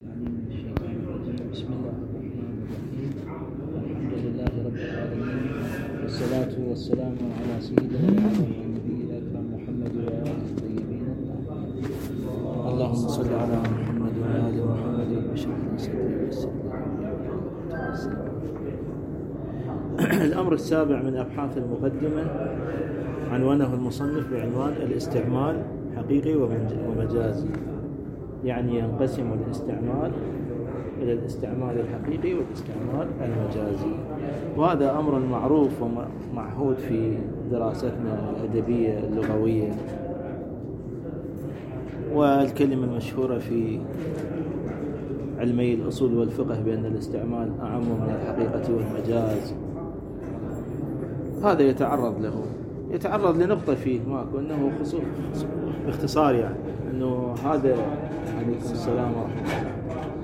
من الشيطان الرجيم. بسم الله الرحمن الرحيم. الحمد لله رب العالمين، والصلاة والسلام على سيدنا ونبينا الأكرم محمد وآله الطيبين الطاهرين. اللهم صل على محمد وآل محمد واشرح لي صدري ويسر لي. الأمر السابع من أبحاث المقدمة عنوانه المصنف بعنوان الاستعمال حقيقي ومجازي، يعني ينقسم الاستعمال إلى الاستعمال الحقيقي والاستعمال المجازي، وهذا أمر معروف ومعهود في دراستنا الأدبية اللغوية، والكلمة المشهورة في علمي الأصول والفقه بأن الاستعمال أعم من الحقيقة والمجاز. هذا يتعرض لنقطة فيه ماكو أنه باختصار، يعني أنه هذا عليكم السلام ورحمة الله،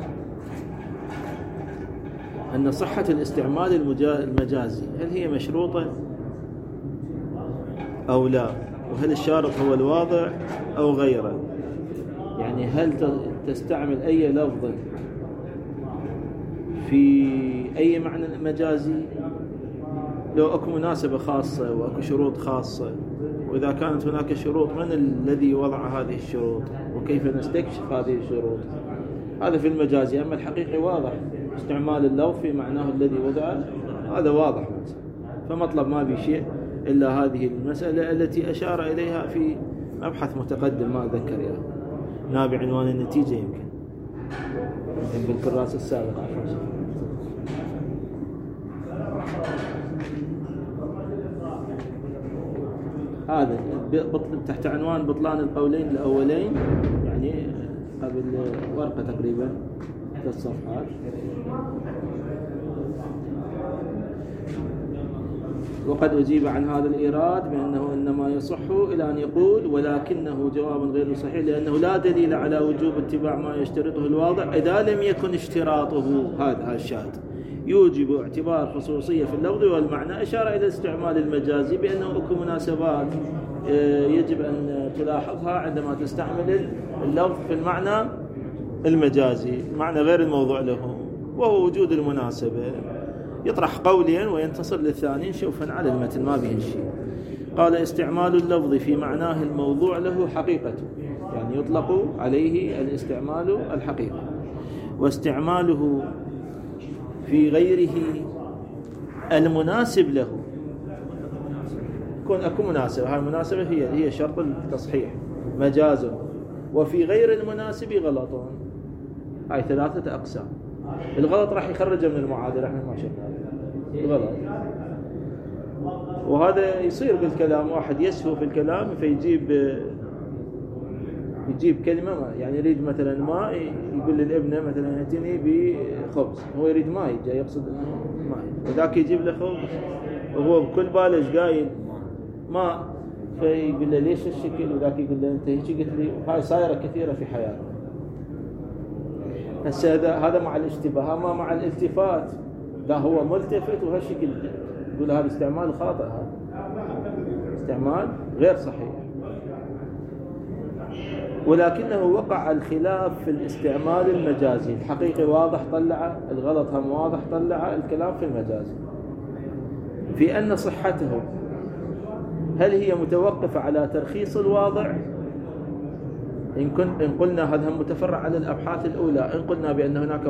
أن صحة الاستعمال المجازي هل هي مشروطة أو لا، وهل الشارط هو الواضع أو غيره، يعني هل تستعمل أي لفظ في أي معنى مجازي لو أكو مناسبة خاصة وأكو شروط خاصة، وإذا كانت هناك شروط من الذي وضع هذه الشروط وكيف نستكشف هذه الشروط. هذا في المجازي. أما الحقيقي واضح، استعمال اللفظ في معناه الذي وضع هذا واضح، فمطلب ما في شيء إلا هذه المسألة التي أشار إليها في مبحث متقدم ما أذكر نابع عنوان النتيجة يمكن بالكراس السابقة. هذا تحت عنوان بطلان القولين الأولين، يعني قبل ورقة تقريبا 3 صفحات. وقد أجيب عن هذا الإيراد بأنه إنما يصح إلى أن يقول ولكنه جواب غير صحيح، لأنه لا دليل على وجوب اتباع ما يشترطه الواضع إذا لم يكن اشتراطه هذا الشاذ يوجب اعتبار خصوصية في اللفظ والمعنى. أشار إلى الاستعمال المجازي بأنه أكو مناسبات يجب أن تلاحظها عندما تستعمل اللفظ في المعنى المجازي، معنى غير الموضوع له، وهو وجود المناسبة. يطرح قولين وينتصر للثاني. شوفا على المتن ما بين شيء. قال: استعمال اللفظ في معناه الموضوع له حقيقته، يعني يطلق عليه الاستعمال الحقيقي، واستعماله في غيره المناسب له. يكون أكو مناسبة، هاي المناسبة هي شرط التصحيح مجاز، وفي غير المناسب غلط. هاي 3 أقسام. الغلط راح يخرجه من المعادلة، احنا ما شفنا الغلط. وهذا يصير بالكلام، واحد يسهو في الكلام يجيب كلمة ما، يعني يريد مثلا ماء، يقول للابنة مثلا ائتني بخبز، هو يريد ماء، جاي يقصد انه ماء، وذاك يجيب له خبز وهو بكل بالش قايل ماء، فيقول له ليش الشكل، وذاك يقول له انت هيك قلت لي. هاي صايرة كثيرة في حياتنا. هسه هذا مع الاشتباه، ما مع الالتفات. لا هو ملتفت وهالشكل، يقول هذا استعمال خاطئ، هذا استعمال غير صحيح. ولكنه وقع الخلاف في الاستعمال المجازي. الحقيقي واضح طلع، الغلط هم واضح طلع. الكلام في المجازي في أن صحته هل هي متوقفة على ترخيص الواضع؟ إن قلنا هذا متفرع على الأبحاث الأولى. إن قلنا بأن هناك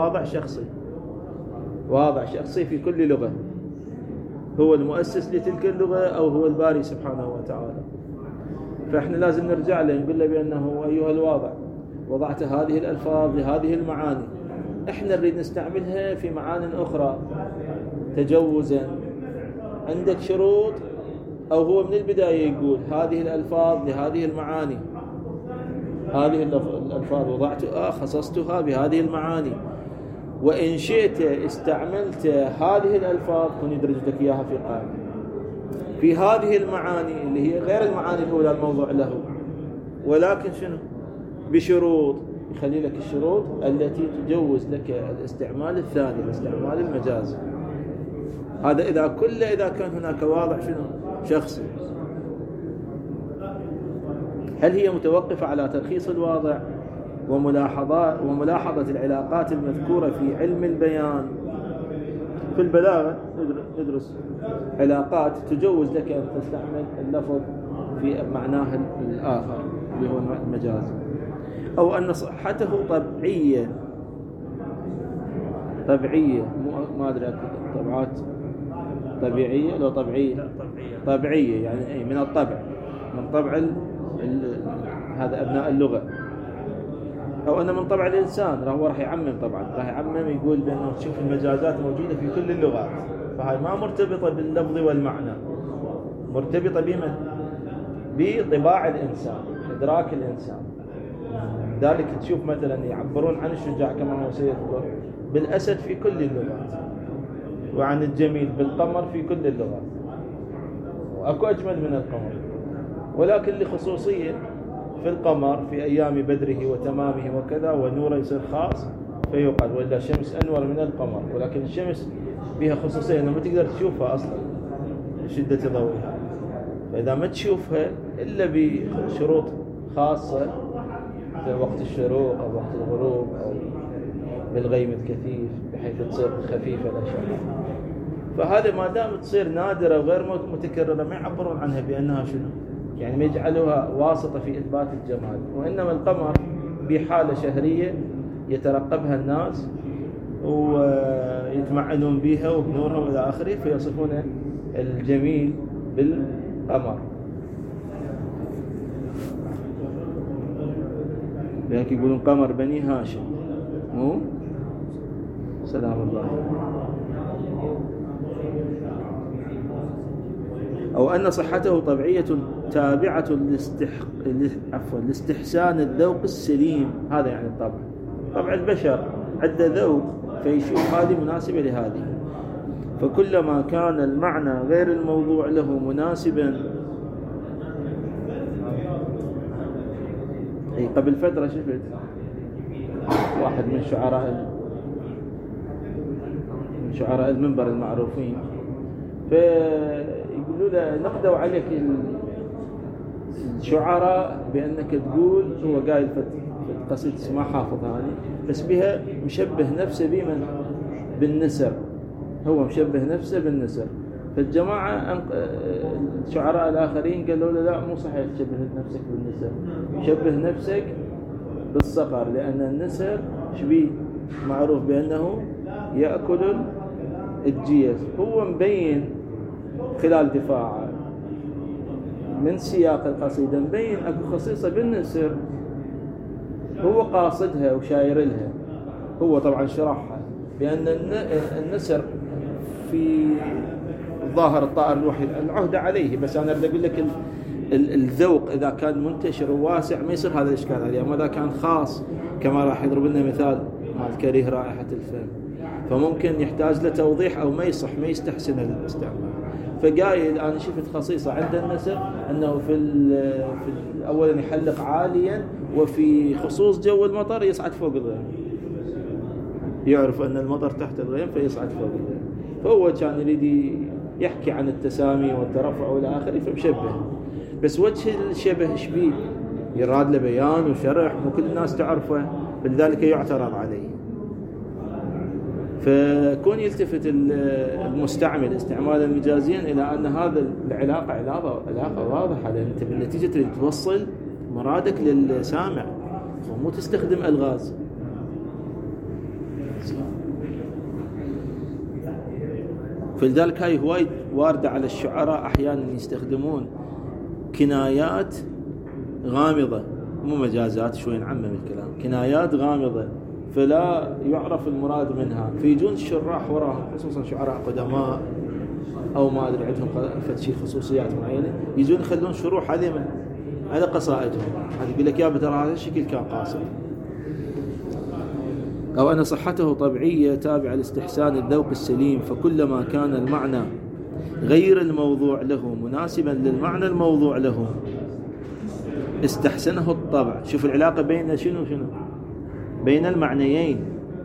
واضع شخصي في كل لغة، هو المؤسس لتلك اللغة أو هو الباري سبحانه وتعالى، فإحنا لازم نرجع له نقول له بأنه أيها الواضع وضعت هذه الألفاظ لهذه المعاني، إحنا نريد نستعملها في معاني أخرى تجوزا. عندك شروط، أو هو من البداية يقول هذه الألفاظ لهذه المعاني، هذه الألفاظ خصصتها بهذه المعاني، وإن شئت استعملت هذه الألفاظ كن يدرج لك إياها في قائمة في هذه المعاني اللي هي غير المعاني الأولى الموضوع له، ولكن شنو؟ بشروط. يخلي لك الشروط التي تجوز لك الاستعمال الثاني، الاستعمال المجازي. هذا إذا كان هناك واضع شنو؟ شخصي. هل هي متوقفة على ترخيص الواضع وملاحظة العلاقات المذكورة في علم البيان. في البلاغة ندرس علاقات تجوز لك أن تستعمل اللفظ في معناه الآخر اللي هو المجاز. أو أن صحته طبيعية ما أدري طبعات طبيعية لو طبيعية يعني من الطبع، من طبع هذا أبناء اللغة. أو أن من طبع الإنسان، هو راح يعمم، طبعا راح يعمم يقول بأنه تشوف المجازات موجودة في كل اللغات، فهي ما مرتبطة باللفظ والمعنى، مرتبطة بطباع الإنسان، إدراك الإنسان. ذلك تشوف مثلا يعبرون عن الشجاع كما هو سيذكر بالأسد في كل اللغات، وعن الجميل بالقمر في كل اللغات، وأكو أجمل من القمر، ولكن لخصوصية في القمر في أيام بدره وتمامه وكذا ونوره يصير خاص فيقال، وإلا الشمس أنور من القمر، ولكن الشمس بها خصوصية أنه ما تقدر تشوفها أصلا بشدة ضوئها، فإذا ما تشوفها إلا بشروط خاصة في وقت الشروق أو وقت الغروب أو بالغيم الكثيف بحيث تصير خفيفة الأشعة، فهذا ما دام تصير نادرة وغير متكررة ما يعبرون عنها بأنها شنو، يعني ما يجعلوها واسطة في إثبات الجمال. وإنما القمر بحالة شهرية يترقبها الناس ويتمعنون بها وبنورها وإلى آخره، فيصفون الجميل بالقمر. لذلك يقولون قمر بني هاشم، مو سلام الله. أو أن صحته طبيعية تابعة لاستحسان الذوق السليم، هذا يعني الطبع، طبع البشر عنده ذوق فيشوف هذه مناسبة لهذه، فكلما كان المعنى غير الموضوع له مناسبا. قبل فترة شفت واحد من شعراء المنبر المعروفين، فيقولوا له نقدوا عليك الشعراء بأنك تقول، هو قايل في قصيدة ما حافظها يعني، بس بها مشبه نفسه بالنسر، هو مشبه نفسه بالنسر. فالجماعة الشعراء الآخرين قالوا له لا مو صحيح تشبه نفسك بالنسر، شبه نفسك بالصقر، لأن النسر شبيه معروف بأنه يأكل الجيز. هو مبين خلال دفاعه من سياق القصيدة مبين أكو خصيصة بالنسر هو قاصدها وشاير لها، هو طبعا شرحها بأن النسر في ظاهر الطائر الوحيد العهدة عليه، بس أنا أريد أقول لك الذوق إذا كان منتشر وواسع ما يصير هذا الإشكال عليه، أما إذا كان خاص كما راح يضرب لنا مثال مال كريه رائحة الفم فممكن يحتاج لتوضيح أو ما يصح ما يستحسن الاستعمال. فقايل أنا شفت خصيصة عند النسر أنه في أولا يحلق عاليا، وفي خصوص جو المطر يصعد فوق الغيم، يعرف أن المطر تحت الغيم فيصعد فوق الغيم. فهو كان يريد يحكي عن التسامي والترفع والى اخره فمشبه، بس وجه الشبه شبيه يراد له بيان وشرح وكل الناس تعرفه، فلذلك يعترض عليه. فكون يلتفت المستعمل استعمالا مجازيا الى ان هذا العلاقه علاقه واضحه، لان انت بالنتيجه تريد توصل مرادك للسامع ومو تستخدم الغاز. فلذلك هاي هواي واردة على الشعراء أحيانا يستخدمون كنايات غامضة، مو مجازات، شوي نعمم الكلام، كنايات غامضة فلا يعرف المراد منها، فيجون الشراح وراهم خصوصا شعراء قدماء أو ما أدري عندهم فتشي خصوصيات معينة، يجون يخلون شروح على قصائدهم، هذا يقول لك يا ترى هذا الشكل كان قاصد. أو أن صحته طبيعية تابعة لاستحسان الذوق السليم، فكلما كان المعنى غير الموضوع له مناسبا للمعنى الموضوع له استحسنه الطبع. شوف العلاقة بين شنو بين المعنيين،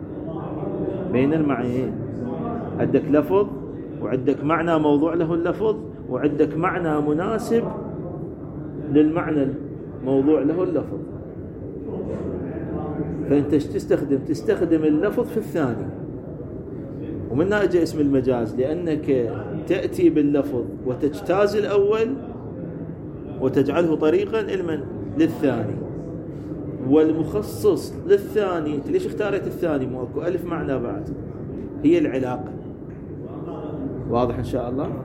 عندك لفظ وعندك معنى موضوع له اللفظ، وعندك معنى مناسب للمعنى الموضوع له اللفظ. فأنت تستخدم اللفظ في الثاني، ومنها أجى اسم المجاز، لأنك تأتي باللفظ وتجتاز الأول وتجعله طريقا للثاني. والمخصص للثاني، ليش اختارت الثاني؟ مو اكو ألف معنى بعد، هي العلاقة. واضح إن شاء الله.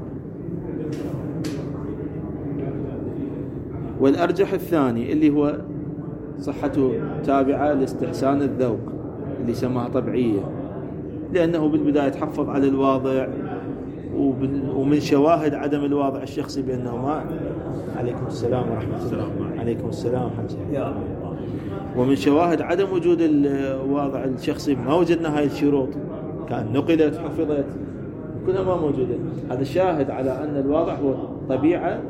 والأرجح الثاني اللي هو صحته تابعة لاستحسان الذوق اللي سماها طبيعية، لأنه بالبداية تحفظ على الواضع، ومن شواهد عدم الواضع الشخصي بأنه ما. عليكم السلام ورحمة الله. عليكم السلام حمزة. ومن شواهد عدم وجود الواضع الشخصي ما وجدنا هاي الشروط، كان نقلت حفظت كلها ما موجودة. هذا شاهد على أن الواضع هو الطبيعة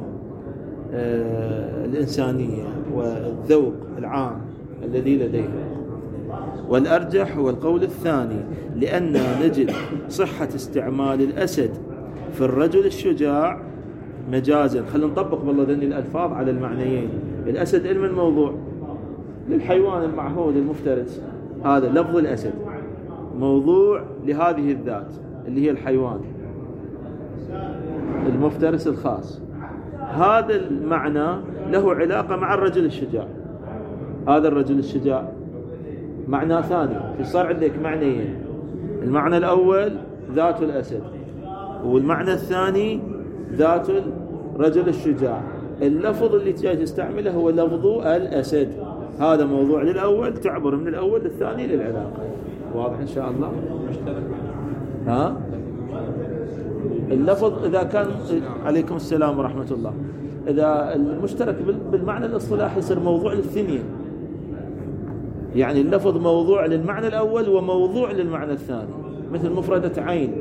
الإنسانية والذوق العام الذي لديه. والأرجح هو القول الثاني، لأن نجد صحة استعمال الأسد في الرجل الشجاع مجازا. خلينا نطبق والله ذني الألفاظ على المعنيين. الأسد علم الموضوع للحيوان المعهود المفترس، هذا لفظ الأسد موضوع لهذه الذات اللي هي الحيوان المفترس الخاص. هذا المعنى له علاقة مع الرجل الشجاع. هذا الرجل الشجاع معنى ثاني، في صار عندك معنيين، المعنى الأول ذات الأسد، والمعنى الثاني ذات الرجل الشجاع. اللفظ اللي جاي تستعمله هو لفظ الأسد، هذا موضوع للأول، تعبر من الأول للثاني للعلاقة. واضح إن شاء الله. ها اللفظ إذا كان. عليكم السلام ورحمة الله. إذا المشترك بالمعنى الاصطلاحي يصير موضوع للثنين، يعني اللفظ موضوع للمعنى الأول وموضوع للمعنى الثاني، مثل مفردة عين.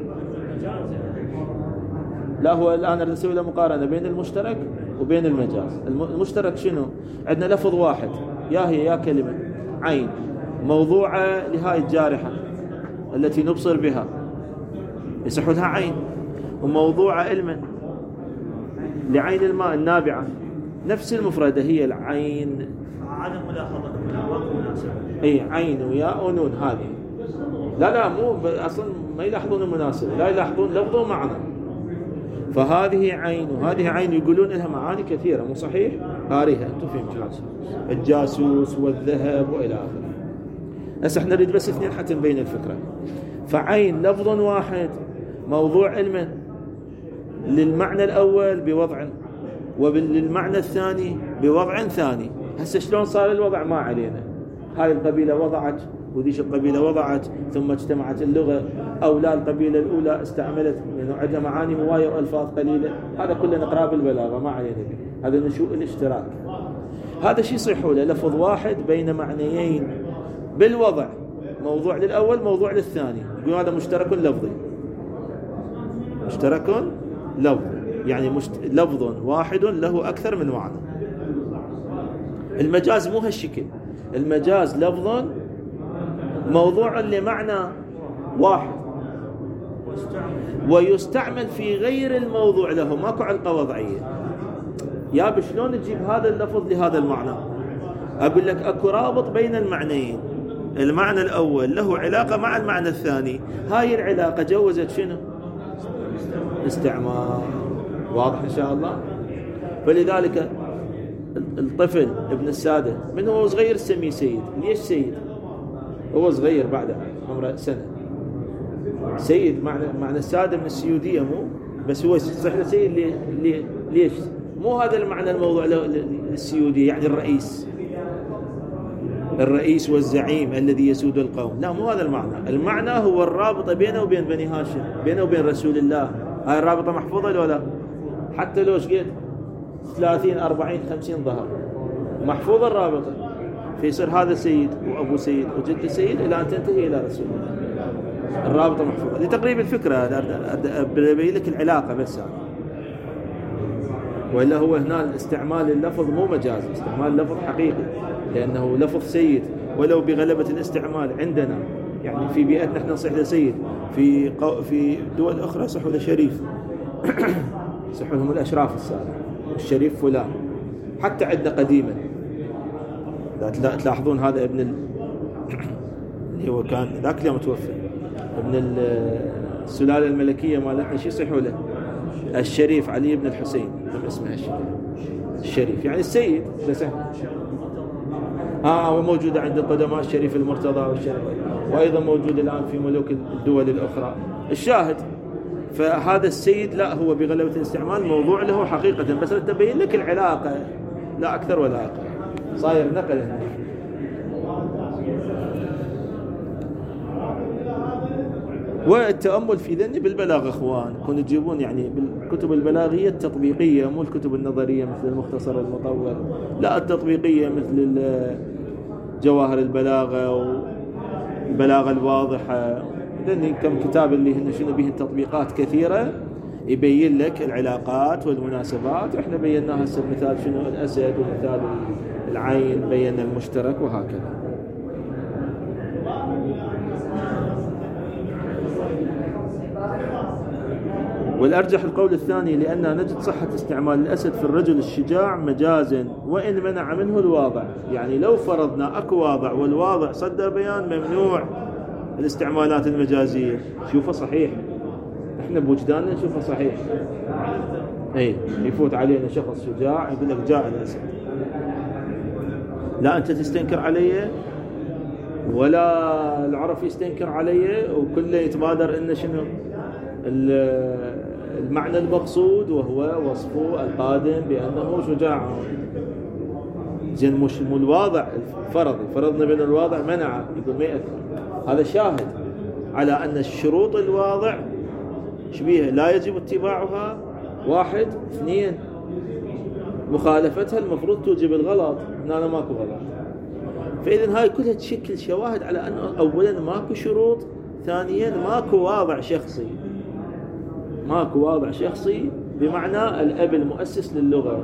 لا، هو الآن نسوي له مقارنة بين المشترك وبين المجاز. المشترك شنو؟ عندنا لفظ واحد، يا هي يا كلمة عين، موضوعة لهاي الجارحة التي نبصر بها يصح لها عين، وموضوعة علما لعين الماء النابعة. نفس المفردة هي العين. عدم ملاحظة مناسبة. اي عين وياء ونون هذه. لا مو اصلا ما يلاحظون المناسبة، لا يلاحظون لفظ ومعنى. فهذه عين وهذه عين يقولون لها معاني كثيرة، مو صحيح؟ هاريها انتم في محل الجاسوس والذهب والى اخره. هسه احنا نريد بس اثنين حتى نبين الفكرة. فعين لفظ واحد موضوع علما للمعنى الأول بوضع، وللمعنى الثاني بوضع ثاني. هسه شلون صار الوضع ما علينا، هاي القبيلة وضعت وذيش القبيلة وضعت ثم اجتمعت اللغة، أو لا القبيلة الأولى استعملت لأنه عندها معاني هواية وألفاظ قليلة. هذا كله نقرأ بالبلاغة ما علينا، هذا نشوء الاشتراك. هذا شيء يصيح له لفظ واحد بين معنيين بالوضع، موضوع للأول موضوع للثاني، يقول هذا مشترك لفظي. مشترك لفظ يعني لفظ واحد له أكثر من معنى. المجاز مو هالشكل، المجاز لفظ موضوع لمعنى واحد ويستعمل في غير الموضوع له، ماكو علقة وضعية. يا بشلون تجيب هذا اللفظ لهذا المعنى؟ أقول لك أكو رابط بين المعنيين، المعنى الأول له علاقة مع المعنى الثاني، هاي العلاقة جوزت شنو؟ استعمال. واضح إن شاء الله. فلذلك الطفل ابن السادة من هو صغير سميه سيد. ليش سيد؟ هو صغير بعده عمره سنة. سيد معنى السادة من السيودية، مو بس هو صح له سيد. ليش؟ مو هذا المعنى الموضوع للسيودية يعني الرئيس والزعيم الذي يسود القوم، لا مو هذا المعنى. المعنى هو الرابطة بينه وبين بني هاشم، بينه وبين رسول الله. هاي الرابطة محفوظة لو لا؟ حتى لو شقيت 30 40 50 ظهر محفوظة الرابطة، فيصير هذا سيد وأبو سيد وجد سيد إلى أن تنتهي إلى رسول الله. الرابطة محفوظة لتقريب الفكرة، أبين لك العلاقة بس هذا. وإلا هو هنا استعمال اللفظ مو مجازي، استعمال اللفظ حقيقي، لأنه لفظ سيد ولو بغلبة الاستعمال عندنا. يعني في بيئتنا احنا نصيح له سيد، في دول أخرى صحوا له شريف صحوا لهم الأشراف السابق، الشريف فلان. حتى عندنا قديما لا تلاحظون هذا اللي هو كان ذاك اليوم توفى ابن السلالة الملكية مالتنا، شو يصيحوا له؟ الشريف علي بن الحسين، اسمه الشريف يعني السيد بس. وموجودة عند القدماء الشريف المرتضى والشريف، وأيضا موجود الآن في ملوك الدول الأخرى. الشاهد فهذا السيد لا هو بغلبة الاستعمال موضوع له حقيقة، بس تبين لك العلاقة لا أكثر ولا أقل. صاير نقل هنا. والتأمل في ذني بالبلاغ أخوان، كونوا تجيبون يعني بالكتب البلاغية التطبيقية، مو الكتب النظرية مثل المختصر والمطول، لا التطبيقية مثل جواهر البلاغة والبلاغة الواضحة. ذني كم كتاب اللي هن شنو به تطبيقات كثيرة يبين لك العلاقات والمناسبات. احنا بيناها هسه مثال شنو الأسد، ومثال العين بينا المشترك وهكذا. والأرجح القول الثاني، لأننا نجد صحة استعمال الأسد في الرجل الشجاع مجازا وإن منع منه الواضع. يعني لو فرضنا أكو واضع والواضع صدر بيان ممنوع الاستعمالات المجازية، شوفه صحيح، احنا بوجداننا نشوفه صحيح. يفوت علينا شخص شجاع يقول لك جاء الأسد، لا أنت تستنكر علي ولا العرف يستنكر علي، وكله يتبادر إن شنو المعنى المقصود، وهو وصفه القادم بأنه شجاع. زين مش الواضع فرضنا بأن الواضع منع، يقول ما يأثر. هذا شاهد على أن الشروط الواضع شبيهة لا يجب اتباعها. 1 2 مخالفتها المفروض توجب الغلط، هنا ماكو غلط. فإذا هاي كلها تشكل شواهد على أن أولا ماكو شروط، ثانيا ماكو واضع شخصي بمعنى الأب المؤسس للغة.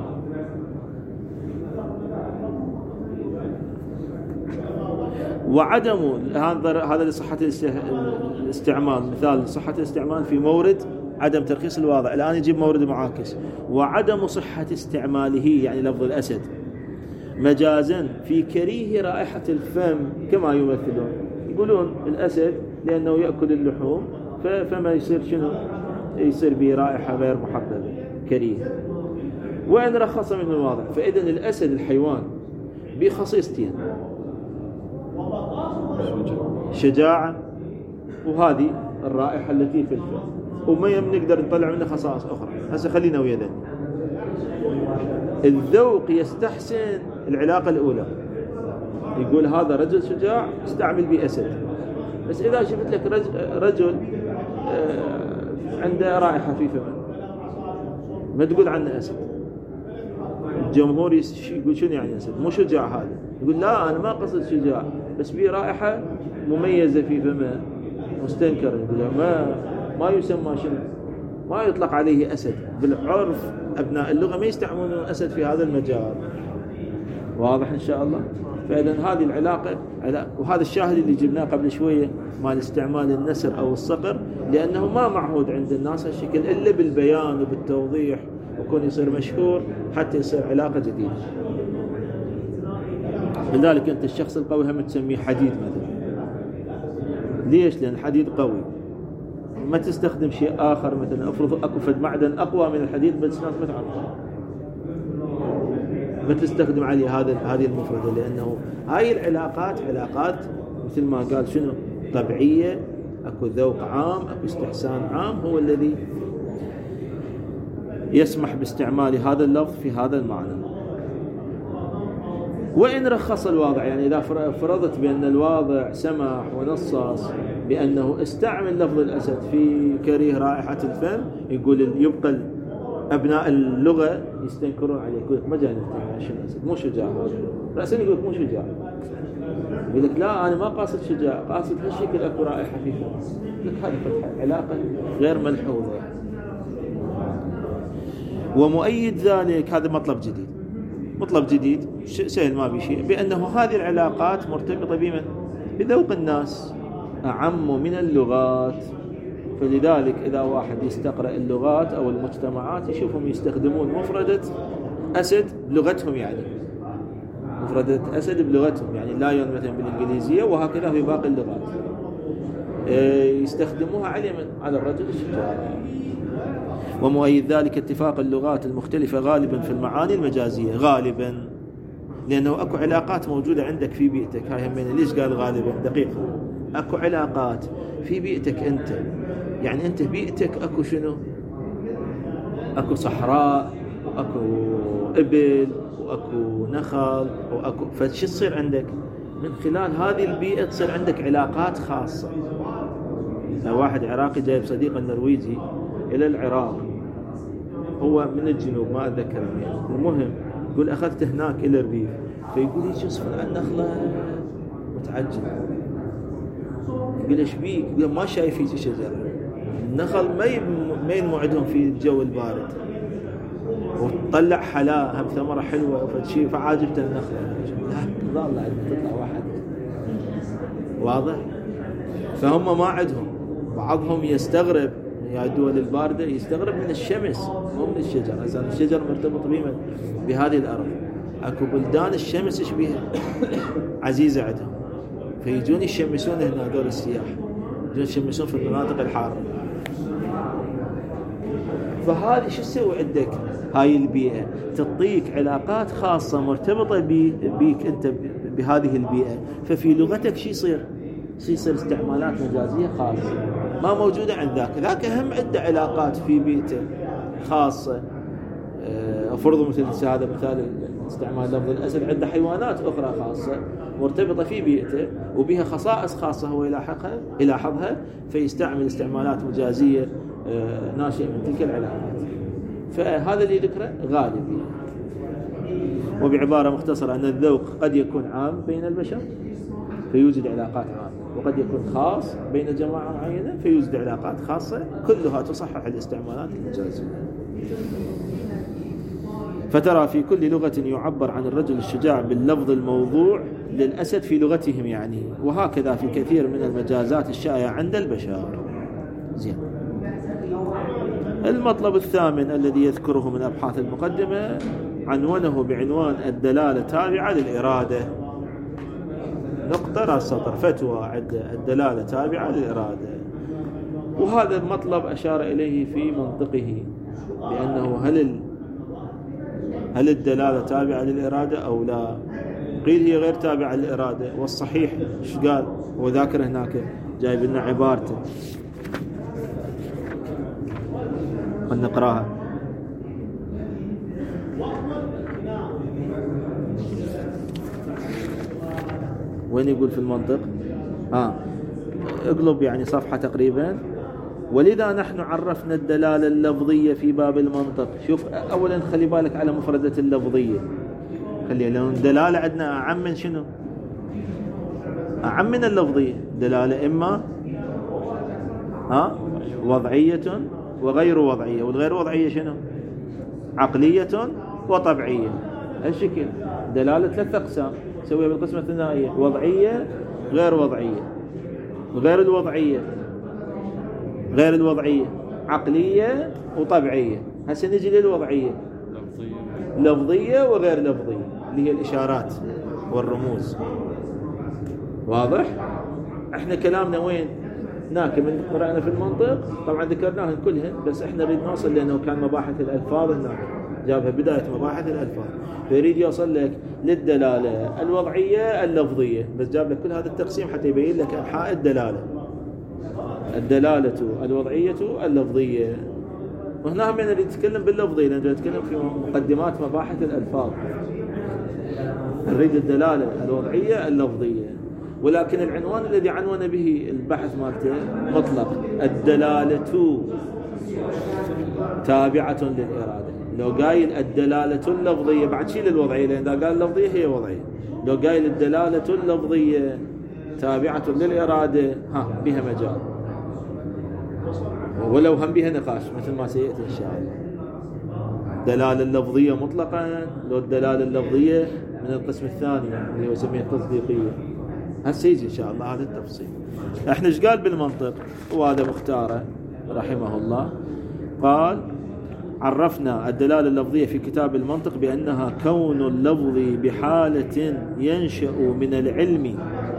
وعدم هذا لصحة الاستعمال، مثال صحة الاستعمال في مورد عدم ترخيص الواضع. الآن يجيب مورد معاكس. وعدم صحة استعماله يعني لفظ الأسد مجازا في كريه رائحة الفم كما يمثلون. يقولون الأسد لأنه يأكل اللحوم فما يصير شنو يصير به رائحة غير محببة كريه، وإن رخص من الواضع. فإذا الأسد الحيوان بخصيصتين، شجاعة وهذه الرائحة التي في الفم، وما نقدر نطلع منه خصائص أخرى. هسه خلينا ويا ذلك. الذوق يستحسن العلاقة الأولى، يقول هذا رجل شجاع استعمل به أسد. بس إذا شفت لك رجل عنده رائحة في فمه ما تقول عنه أسد، الجمهور يقول شنو يعني أسد؟ مو شجاع هذا. يقول لا أنا ما قصد شجاع، بس به رائحة مميزة في فمه مستنكر. يقول ما يسمى شنو، ما يطلق عليه أسد. بالعرف أبناء اللغة ما يستعملون أسد في هذا المجال. واضح إن شاء الله. فإذا هذه العلاقة وهذا الشاهد اللي جبناه قبل شوية مال استعمال النسر أو الصقر، لأنه ما معهود عند الناس هالشكل إلا بالبيان وبالتوضيح، وكون يصير مشهور حتى يصير علاقة جديدة. لذلك أنت الشخص القوي هم تسميه حديد مثلا. ليش؟ لأن الحديد قوي. ما تستخدم شيء آخر، مثلا أفرض أكو فد معدن أقوى من الحديد بس الناس ما تعرفه، ما تستخدم عليه هذه المفردة، لأنه هاي العلاقات علاقات مثل ما قال شنو طبيعية. أكو ذوق عام، أكو استحسان عام هو الذي يسمح باستعمال هذا اللفظ في هذا المعنى. وإن رخص الواضع، يعني إذا فرضت بأن الواضع سمح ونصص بأنه استعمل لفظ الأسد في كريه رائحة الفم، يقول يبقى أبناء اللغة يستنكرون عليه، يقول لك ما جاي نفتح شنو الأسد، مو شجاع هذا. رأسا يقول لك مو شجاع، يقول لك لا أنا ما قاصد شجاع، قاصد هالشكل أكو رائحة في فم. لك هذه علاقة غير ملحوظة. ومؤيد ذلك هذا مطلب جديد سهل ما بشيء، بأنه هذه العلاقات مرتبطة بذوق الناس أعم من اللغات. فلذلك إذا واحد يستقرأ اللغات أو المجتمعات يشوفهم يستخدمون مفردة أسد بلغتهم، يعني مفردة أسد بلغتهم، يعني لايون مثلا بالإنجليزية، وهكذا في باقي اللغات. يستخدموها علما على الرجل الشجاع. ومؤيد ذلك اتفاق اللغات المختلفة غالبا في المعاني المجازية، غالبا لأنه أكو علاقات موجودة عندك في بيئتك. هاي همين ليش قال غالبا؟ دقيقة. أكو علاقات في بيئتك أنت، يعني أنت بيئتك أكو شنو؟ أكو صحراء، وأكو إبل، وأكو نخل، وأكو فشي تصير عندك من خلال هذه البيئة تصير عندك علاقات خاصة. واحد عراقي جايب صديقه النرويجي إلى العراق، هو من الجنوب ما أتذكر يعني. المهم يقول أخذت هناك إلى الريف، فيقول لي شوف النخلة متعجب. يقول ايش بيك؟ يقول ما شايف هيك شجرة. النخل ما ينمعدهم في الجو البارد، وتطلع حلا هم ثمرة حلوة وفشي، فعاجبته النخلة. لا ضال تطلع واحد واضح. فهم ما عندهم، بعضهم يستغرب يا الدول الباردة، يستغرب من الشمس مو من الشجر. أصلا الشجر مرتبط بهذه الأرض. أكو بلدان الشمس إيش بيها عزيزة عندهم، فيجون يشمسون هنا دول السياح، يجون يشمسون في المناطق الحارة. فهذه شو تسوي عندك؟ هاي البيئة تعطيك علاقات خاصة مرتبطة بيك أنت بهذه البيئة. ففي لغتك شو يصير استعمالات مجازية خاصة ما موجودة عند ذاك هم عنده علاقات في بيئته خاصة. أفرض مثل هذا مثال استعمال لفظ الأسد، عنده حيوانات أخرى خاصة مرتبطة في بيئته وبها خصائص خاصة هو يلاحظها، فيستعمل استعمالات مجازية ناشئة من تلك العلاقات. فهذا اللي ذكره غالبي. وبعبارة مختصرة أن الذوق قد يكون عام بين البشر فيوجد علاقات عامة، وقد يكون خاص بين جماعة معينة فيوجد علاقات خاصة، كلها تصحح الاستعمالات المجازية. فترى في كل لغة يعبر عن الرجل الشجاع باللفظ الموضوع للأسد في لغتهم يعني، وهكذا في كثير من المجازات الشائعة عند البشر. زين. المطلب الثامن الذي يذكره من أبحاث المقدمة عنوانه بعنوان الدلالة تابعة للإرادة. نقطة راس سطر فتوى عند الدلالة تابعة للإرادة. وهذا المطلب أشار إليه في منطقه بأنه هل الدلالة تابعة للإرادة أو لا؟ قيل هي غير تابعة للإرادة، والصحيح إيش قال؟ هو ذاكر هناك جايب لنا عبارته، خلنا نقراها. وين يقول في المنطق؟ اقلب يعني صفحة تقريبا. ولذا نحن عرفنا الدلالة اللفظية في باب المنطق. شوف أولا خلي بالك على مفردة اللفظية، لأن الدلالة عندنا أعم من شنو؟ أعم من اللفظية. دلالة إما وضعية وغير وضعية، والغير وضعية شنو؟ عقلية وطبيعية. هالشكل دلالة 3 أقسام سويها بالقسمة الثنائية: وضعية، غير وضعية، غير الوضعية عقلية وطبيعية. هسه نجي للوضعية، لفظية وغير لفظية، اللي هي الإشارات والرموز. واضح؟ احنا كلامنا وين؟ هناك من قرأنا في المنطق طبعا ذكرناهن كلهن، بس احنا نريد نوصل لأنه كان مباحث الألفاظ هناك، جابها بداية مباحث الألفاظ، فيريد يوصل لك للدلالة الوضعية اللفظية، بس جاب لك كل هذا التقسيم حتى يبين لك أنحاء الدلالة: الدلالة الوضعية اللفظية. وهنا هم نريد نتكلم باللفظية لأنه نتكلم في مقدمات مباحث الألفاظ، نريد الدلالة الوضعية اللفظية. ولكن العنوان الذي عنون به البحث مالته مطلق: الدلالة تابعة للإرادة. لو قايل الدلالة اللفظية بعد شيل الوضعية، لأن إذا قال اللفظية هي وضعية. لو قايل الدلالة اللفظية تابعة للإرادة بها مجال، ولو هم بها نقاش مثل ما سيأتي إن شاء الله. الدلالة اللفظية مطلقا، لو الدلالة اللفظية من القسم الثاني اللي هو يسميه التصديقية. هسه يجي إن شاء الله هذا التفصيل. احنا ايش قال بالمنطق؟ وهذا مختاره رحمه الله، قال: عرفنا الدلالة اللفظية في كتاب المنطق بأنها كون اللفظ بحالة ينشأ من العلم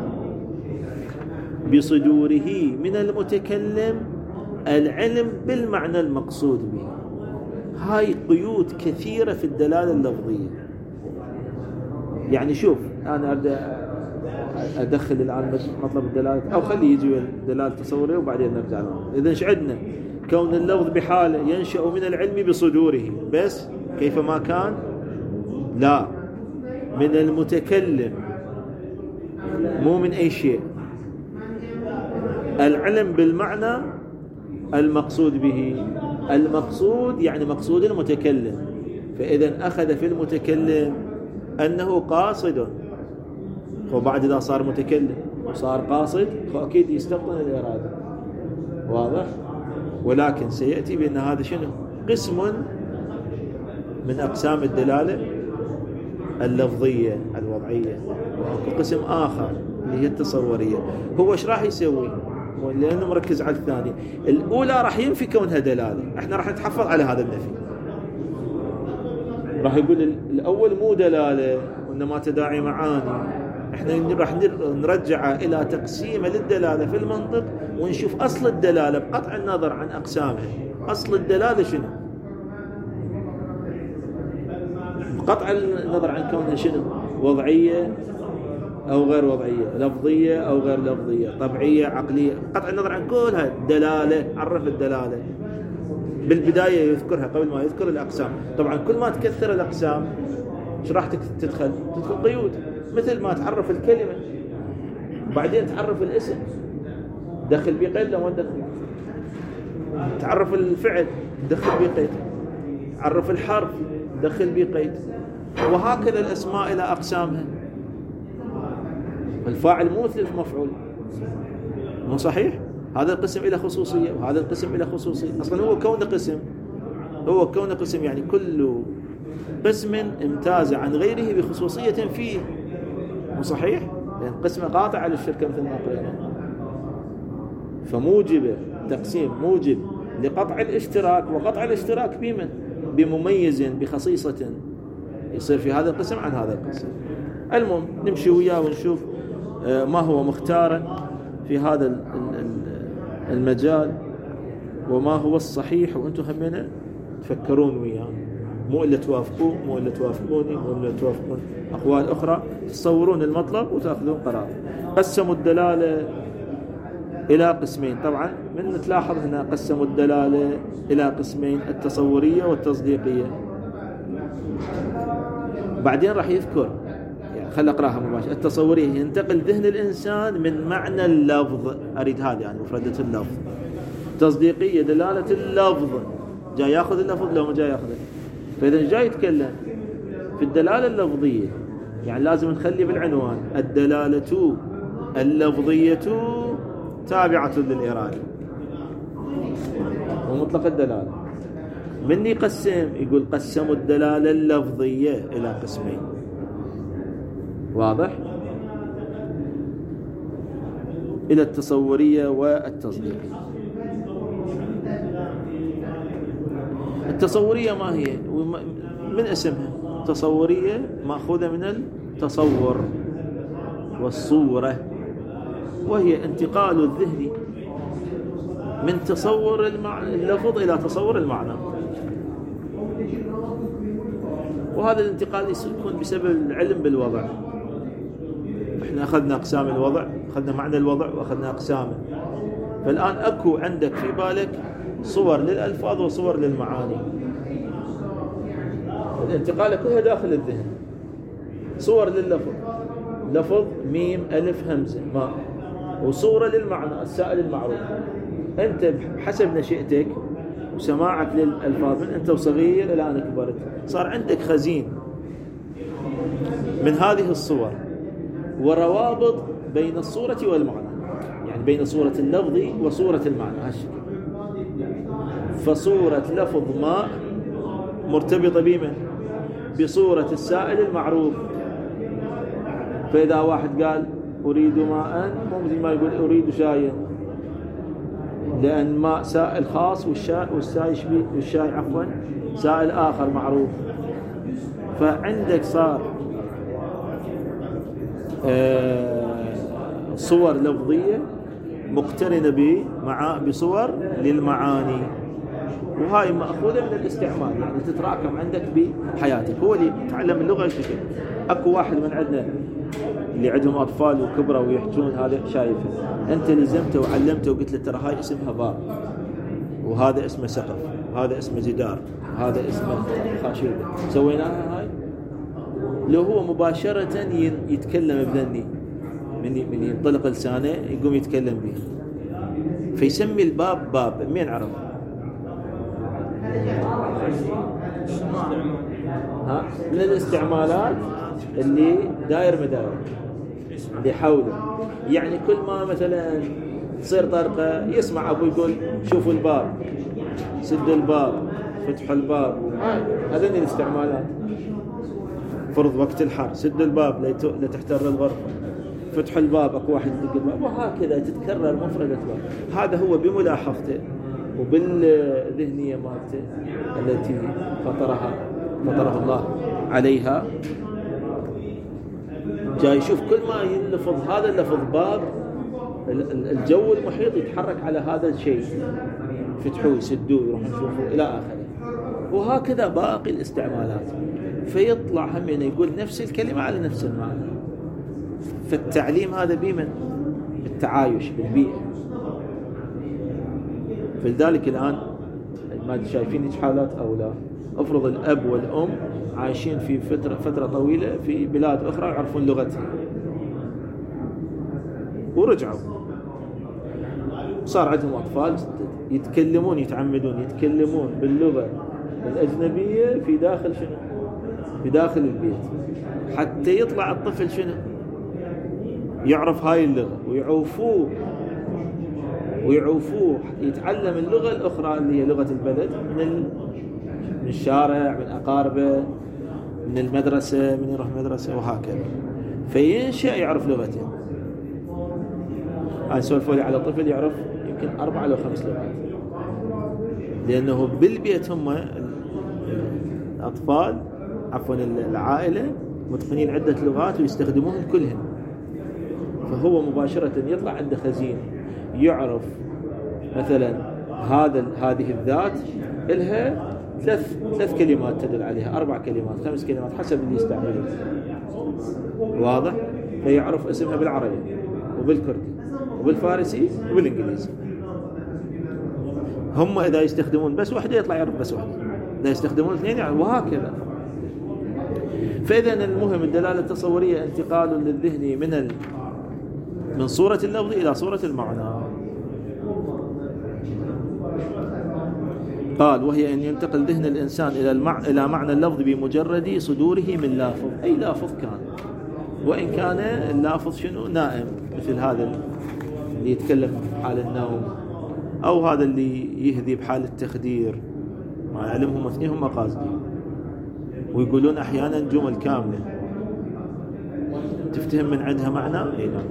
بصدوره من المتكلم العلم بالمعنى المقصود به. هاي قيود كثيرة في الدلالة اللفظية. يعني شوف، أنا أدخل الآن مطلب الدلالة، أو خلي يجي الدلالة التصورية وبعدين نرجع لها. إذا إيش عندنا؟ كون اللفظ بحالة ينشأ من العلم بصدوره، بس كيفما كان؟ لا، من المتكلم، مو من أي شيء. العلم بالمعنى المقصود به. المقصود يعني مقصود المتكلم، فإذا أخذ في المتكلم أنه قاصد، وبعد إذا صار متكلم وصار قاصد فأكيد يستبطن الإرادة. واضح؟ ولكن سيأتي بأن هذا شنو؟ قسم من أقسام الدلالة اللفظية الوضعية، وقسم آخر اللي هي التصورية. هو إيش راح يسوي؟ لأنه مركز على الثاني. الأولى راح ينفي كونها دلالة، احنا راح نتحفظ على هذا النفي. راح يقول الأول مو دلالة وإنما تداعي معاني. احنا راح نرجع إلى تقسيم للدلالة في المنطق ونشوف أصل الدلالة بقطع النظر عن أقسامها. أصل الدلالة شنو؟ بقطع النظر عن كونها شنو؟ وضعية أو غير وضعية، لفظية أو غير لفظية، طبيعية عقلية، قطع النظر عن كلها. دلالة، عرف الدلالة بالبداية يذكرها قبل ما يذكر الأقسام. طبعا كل ما تكثر الأقسام ايش راح تدخل قيود، مثل ما تعرف الكلمة بعدين تعرف الاسم، دخل بقيد لو ما تدخل. تعرف الفعل، دخل بقيد. عرف الحرف، دخل بقيد. وهكذا الأسماء إلى أقسامها. الفاعل مو مثل المفعول، مو صحيح؟ هذا القسم إلى خصوصية وهذا القسم إلى خصوصية. أصلا هو كون قسم يعني كل قسم امتاز عن غيره بخصوصية فيه، مو صحيح؟ لأن قسم قاطع على الشركة مثل ما قلنا. فموجب تقسيم موجب لقطع الاشتراك، وقطع الاشتراك بمن؟ بمميز بخصيصة يصير في هذا القسم عن هذا القسم. المهم نمشي وياه ونشوف ما هو مختارا في هذا المجال وما هو الصحيح، وانتم همنا تفكرون وياه، مو إلا توافقون، مو إلا توافقوني، مو إلا توافقون أقوال أخرى، تصورون المطلب وتأخذون قرار. قسموا الدلالة إلى قسمين. طبعا من تلاحظ هنا قسموا الدلالة إلى قسمين، التصورية والتصديقية. بعدين راح يذكر، يعني خل أقراها مباشرة. التصورية ينتقل ذهن الإنسان من معنى اللفظ، أريد هذه يعني مفردة اللفظ. تصديقية دلالة اللفظ، جاي ياخذ اللفظ لو ما جاي ياخذه. فإذا جاي يتكلم في الدلالة اللفظية يعني لازم نخلي بالعنوان الدلالة اللفظية تابعة للإرادة ومطلق الدلالة. من يقسم؟ يقول قسموا الدلالة اللفظية إلى قسمين. واضح؟ إلى التصورية والتصديقية. التصورية ما هي؟ من اسمها تصورية مأخوذة من التصور والصورة، وهي انتقال الذهن من تصور اللفظ إلى تصور المعنى. وهذا الانتقال يكون بسبب العلم بالوضع. احنا أخذنا أقسام الوضع، أخذنا معنى الوضع وأخذنا أقسامه. فالآن أكو عندك في بالك صور للألفاظ وصور للمعاني. الانتقال كلها داخل الذهن. صور لللفظ، لفظ ميم ألف همزة ما، وصورة للمعنى السائل المعروف. أنت بحسب نشأتك وسماعك للألفاظ من أنت وصغير إلى أن كبرت صار عندك خزين من هذه الصور وروابط بين الصورة والمعنى، يعني بين صورة اللفظ وصورة المعنى هالشكل. فصورة لفظ ماء مرتبطة بمن؟ بصورة السائل المعروف. فإذا واحد قال أريد ماء، مو مثل ما يقول أريد شايا. لأن ماء سائل خاص والشاي عفوا سائل آخر معروف. فعندك صار صور لفظية مقترنة بصور للمعاني، وهاي مأخوذة من الاستعمال، يعني تتراكم عندك بحياتك. هو اللي تعلم اللغة الشكل. أكو واحد من عندنا اللي عندهم أطفال وكبروا ويحجون، هذا شايفه، أنت لزمته وعلمته وقلت له ترى هاي اسمها باب، وهذا اسمه سقف، وهذا اسمه جدار، وهذا اسمه خاشيدة، سويناها هاي. لو هو مباشرة يتكلم بذني من ينطلق لسانه يقوم يتكلم به، فيسمي الباب باب. مين عرف؟ من الاستعمالات اللي داير مداير اللي حوله. يعني كل ما مثلا تصير طرقة يسمع أبو يقول شوفوا الباب، سدوا الباب، فتحوا الباب، هذين الاستعمالات. فرض وقت الحر سدوا الباب لتحتر الغرفة، فتحوا الباب، أكو واحد يدق الباب، وهكذا تتكرر مفردة باب. هذا هو بملاحظته وبالذهنية مالته التي فطره الله عليها، جاي يشوف كل ما يلفظ هذا اللفظ باب، الجو المحيط يتحرك على هذا الشيء، فتحوه يسدوه يروحون يشوفوه إلى آخره. وهكذا باقي الاستعمالات، فيطلع هم يقول نفس الكلمة على نفس المعنى. فالتعليم هذا بمن؟ بالتعايش بالبيئة. فلذلك الآن ما شايفين حالات أو لا، افرض الأب والأم عايشين في فترة طويلة في بلاد أخرى يعرفون لغتها، ورجعوا صار عندهم أطفال يتكلمون، يتعمدون يتكلمون باللغة الأجنبية في داخل شنو؟ في داخل البيت، حتى يطلع الطفل شنو؟ يعرف هاي اللغة، ويعوفوه يتعلم اللغة الأخرى اللي هي لغة البلد من الشارع، من أقاربه، من المدرسة، من يروح مدرسة، وهكذا. فينشأ يعرف لغته. أنا سولفوا لي على طفل يعرف يمكن 4 أو 5 لغات، لأنه بالبيت هم الأطفال عفوا العائلة متقنين عدة لغات ويستخدموهم كلهم. فهو مباشرة يطلع عنده خزين، يعرف مثلا هذه الذات لها 3 كلمات تدل عليها، 4 كلمات، 5 كلمات، حسب اللي يستعمله. واضح؟ فيعرف اسمها بالعربي وبالكردي وبالفارسي وبالإنجليزي. هم إذا يستخدمون بس واحدة يطلع يعرف بس واحدة، إذا يستخدمون 2 يعني، وهكذا. فإذا المهم الدلالة التصورية انتقال للذهن من صورة اللفظ إلى صورة المعنى. قال وهي أن ينتقل ذهن الإنسان إلى معنى اللفظ بمجرد صدوره من لافظ، أي لافظ كان، وإن كان اللافظ شنو؟ نائم، مثل هذا اللي يتكلم بحال النوم، أو هذا اللي يهذي بحال التخدير، ما يعلمهم 2 هم قاصدين، ويقولون أحيانا جمل كاملة تفتهم من عندها معنى. إيه نعم.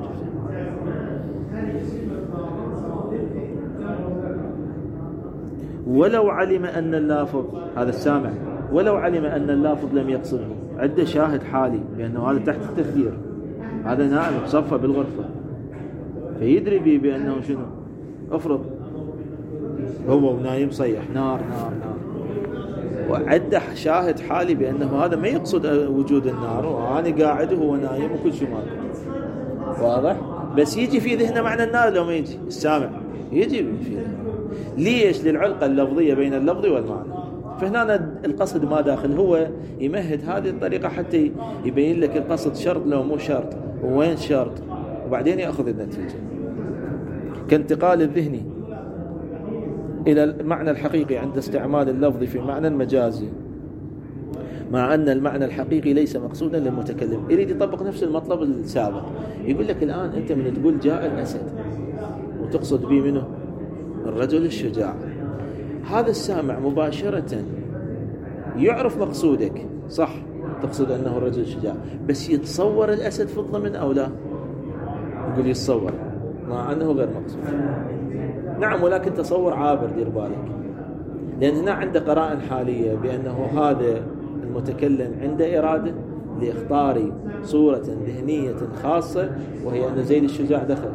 ولو علم أن اللافظ، هذا السامع، ولو علم أن اللافظ لم يقصده، عنده شاهد حالي بأنه هذا تحت التخدير، هذا نائم بصفة بالغرفة، فيدري به بأنه شنو؟ أفرض هو نايم صيح نار نار نار، وعنده شاهد حالي بأنه هذا ما يقصد وجود النار، وأنا قاعد وهو نايم وكل شيء ماكو. واضح؟ بس يجي في ذهنه معنى النار لو ما يجي السامع، يجي في ذهنه. ليش؟ للعلاقة اللفظية بين اللفظ والمعنى. فهنا القصد ما داخل، هو يمهد هذه الطريقة حتى يبين لك القصد شرط لو مو شرط، ووين شرط، وبعدين يأخذ النتيجة. كانتقال الذهني إلى المعنى الحقيقي عند استعمال اللفظ في معنى المجازي، مع أن المعنى الحقيقي ليس مقصودا للمتكلم. يريد يطبق نفس المطلب السابق. يقول لك الآن أنت من تقول جاء الأسد وتقصد به منه الرجل الشجاع، هذا السامع مباشرة يعرف مقصودك، صح، تقصد أنه الرجل الشجاع، بس يتصور الأسد في الضمن أو لا؟ يقول يتصور، مع أنه غير مقصود. نعم، ولكن تصور عابر، دير بالك، لأن هنا عنده قرائن حالية بأنه هذا المتكلم عنده إرادة لإخطار صورة ذهنية خاصة، وهي أن زيد الشجاع دخل،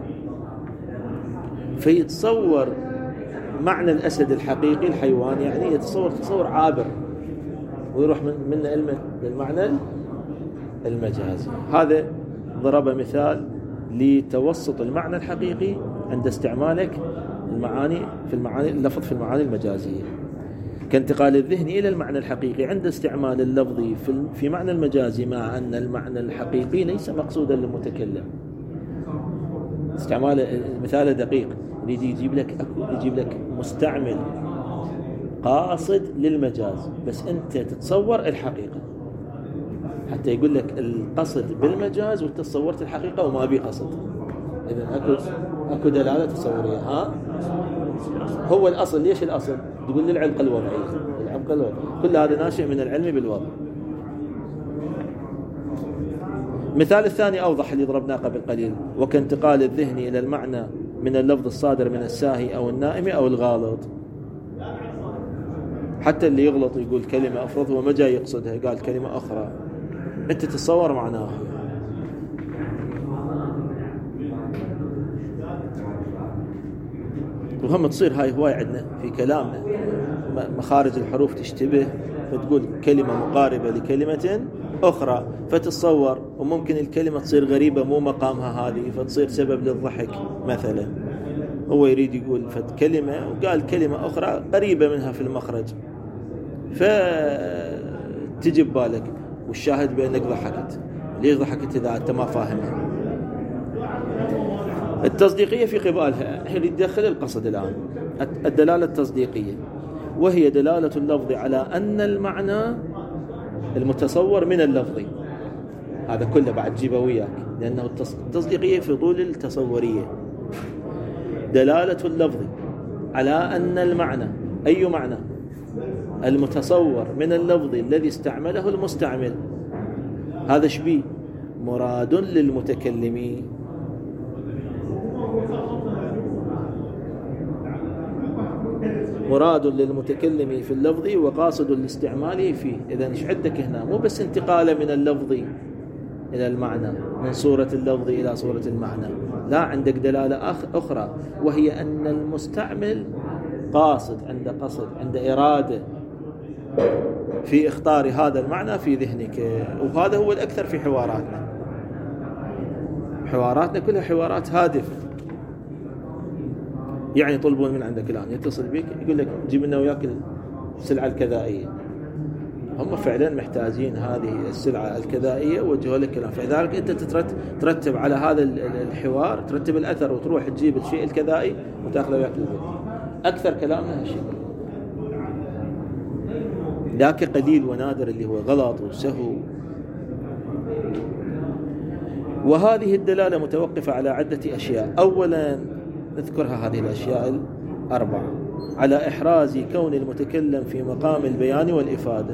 فيتصور معنى الأسد الحقيقي الحيوان، يعني يتصور تصور عابر ويروح من علمه للمعنى المجازي. هذا ضرب مثال لتوسط المعنى الحقيقي عند استعمالك اللفظ في المعاني المجازية، كانتقال الذهن إلى المعنى الحقيقي عند استعمال اللفظ في معنى المجازي، مع أن المعنى الحقيقي ليس مقصودا للمتكلم. استعمال مثال دقيق، يجيب لك مستعمل قاصد للمجاز، بس أنت تتصور الحقيقة، حتى يقول لك القصد بالمجاز وانت تصورت الحقيقة وما بي قصد. إذن أكو دلالة تصورية. هو الأصل. ليش الأصل؟ تقول لي العمق الوضعي. كل هذا ناشئ من العلم بالوضع. مثال الثاني أوضح اللي ضربناه قبل قليل، وكانتقال الذهن إلى المعنى من اللفظ الصادر من الساهي أو النائم أو الغالط. حتى اللي يغلط يقول كلمة أفرض هو ما جاي يقصدها، قال كلمة أخرى، أنت تتصور معناها. وهم تصير هاي هواي عندنا في كلامنا، مخارج الحروف تشتبه، فتقول كلمة مقاربة لكلمة أخرى فتصور، وممكن الكلمة تصير غريبة مو مقامها هذه، فتصير سبب للضحك مثلا. هو يريد يقول كلمة وقال كلمة أخرى قريبة منها في المخرج، فتجي ببالك والشاهد بأنك ضحكت. ليش ضحكت إذا أنت ما فاهمها؟ التصديقية في قبالها هي اللي تدخل القصد الآن. الدلالة التصديقية، وهي دلالة اللفظ على أن المعنى المتصور من اللفظ. هذا كله بعد جيبه وياك، لأنه التصديقية في طول التصورية. دلالة اللفظ على أن المعنى، أي معنى؟ المتصور من اللفظ الذي استعمله المستعمل. هذا شبيه مراد للمتكلمين. مراد للمتكلم في اللفظ وقاصد لاستعماله فيه. إذا إيش عندك هنا؟ مو بس انتقال من اللفظ إلى المعنى، من صورة اللفظ إلى صورة المعنى، لا، عندك دلالة أخرى، وهي أن المستعمل قاصد، عند إرادة في اختار هذا المعنى في ذهنك. وهذا هو الأكثر في حواراتنا كلها حوارات هادفة. يعني يطلبون من عندك الآن، يتصل بك يقول لك جيب لنا وياك السلعة الكذائية. هم فعلا محتاجين هذه السلعة الكذائية ووجهوا لك كلام، فلذلك أنت ترتب على هذا الحوار، ترتب الأثر وتروح تجيب الشيء الكذائي وتأخذه وياك البيت. أكثر كلامنا هالشيء. ذاك قليل ونادر اللي هو غلط وسهو. وهذه الدلالة متوقفة على عدة أشياء. أولا نذكرها هذه الأشياء الأربعة: على إحراز كون المتكلم في مقام البيان والإفادة،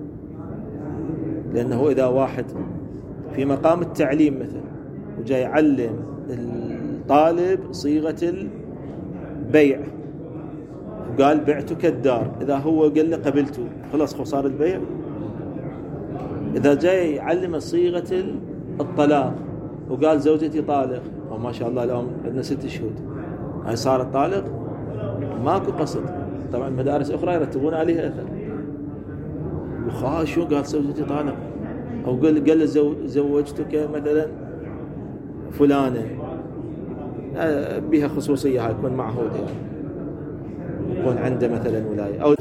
لأنه إذا واحد في مقام التعليم مثلا وجاي يعلم الطالب صيغة البيع وقال بعتك الدار، إذا هو قال له قبلته خلاص صار البيع. إذا جاي يعلم صيغة الطلاق وقال زوجتي طالق، وما شاء الله اليوم عندنا 6 شهود، هاي صارت طالق، ماكو قصد. طبعا مدارس أخرى يرتبون عليها أثر، وخاشوا قال زوجتي طالق، أو قال زوجتك مثلا فلانة، بها خصوصية، هاي يكون معهود، يعني يكون عنده مثلا ولاية، أو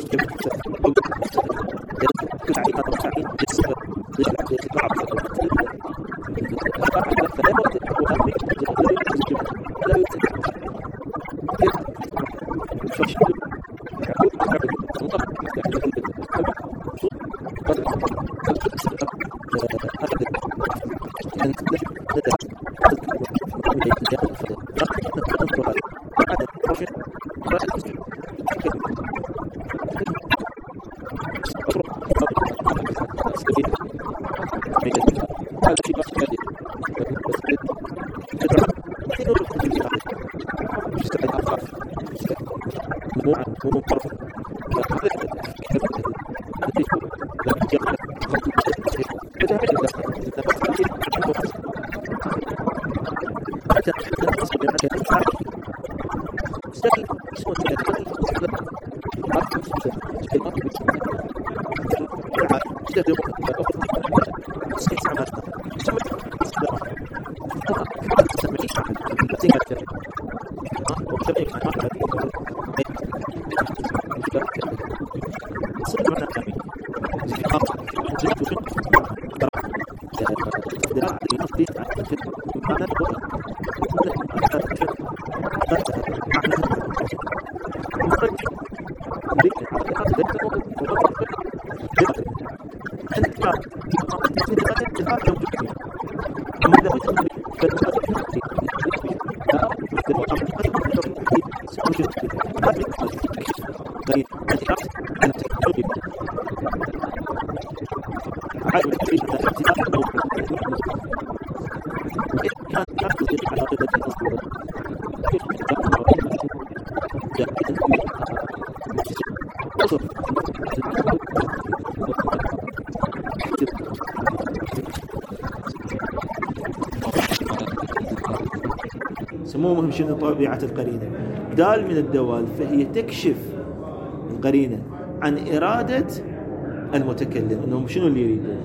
سموهم شنو طبيعة القرينة. بدال من الدوال فهي تكشف القرينة عن إرادة المتكلم أنهم شنو اللي يريدون.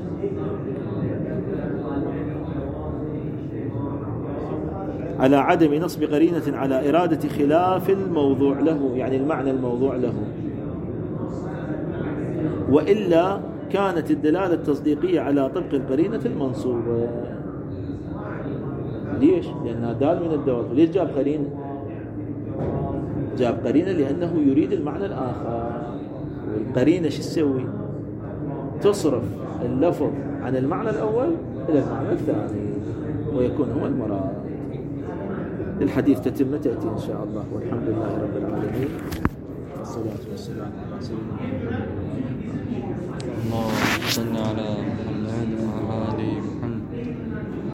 على عدم نصب قرينة على إرادة خلاف الموضوع له، يعني المعنى الموضوع له، وإلا كانت الدلالة التصديقية على طبق القرينة المنصوبة. ليش؟ لأنها دال من الدوال. ليش جاب قرينة؟ جاب قرينة لأنه يريد المعنى الآخر. والقرينة شو تسوي؟ تصرف اللفظ عن المعنى الأول إلى المعنى الثاني ويكون هو المراد. الحديث تتم تأتي إن شاء الله، والحمد لله رب العالمين، والصلاة والسلام على سيدنا محمد. اللهم صل على